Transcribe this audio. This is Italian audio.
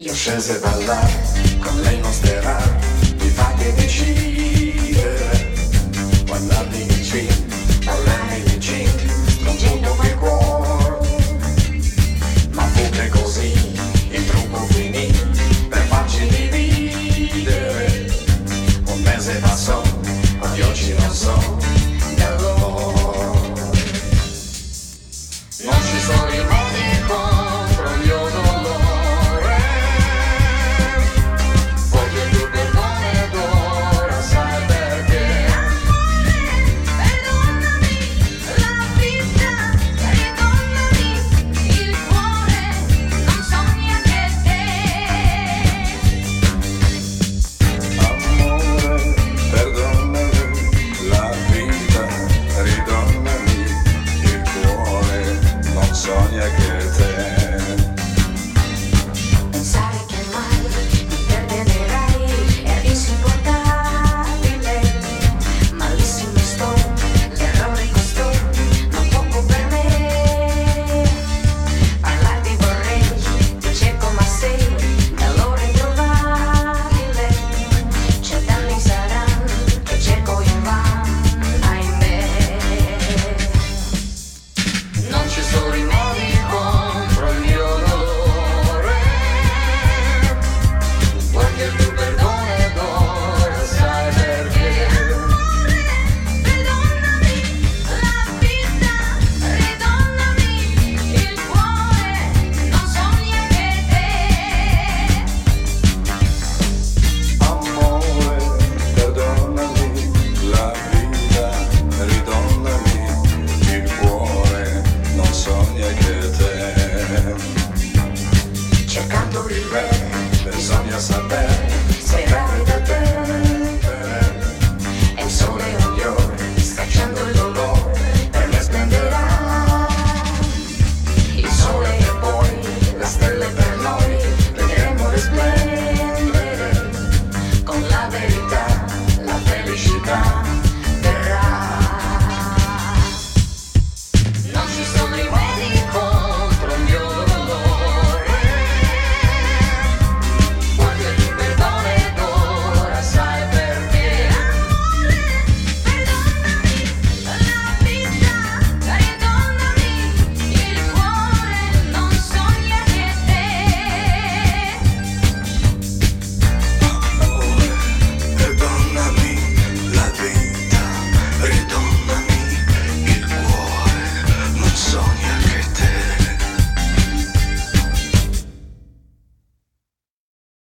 Io scese a ballare, con lei non sperare, mi fate decidere. Guardarmi vicino, parlarmi vicino, stringendo quel cuore. Ma fu che così, il trucco finì, per farci dividere. Un mese passò, ma io ci non so, d'allora. Non ci sono rimedi contro il mio dolore. Sogna che te pensare che mai mi perdonerai è insopportabile, malissimo sto, l'errore costò, non poco per me. Parlarti vorrei, ti cerco ma sei d'allora introvabile. 100 anni saranno che cerco invano, ahimè. Non ci sono rimedi contro il mio dolore. Vuoi che tu perdoni ed ora sai perché. Perdonami la vita, ridonnami il cuore, non sogna che te. amore, perdonami la vita, ridonnami il cuore, non sogna che te. Cercando il bene, bisogna sapere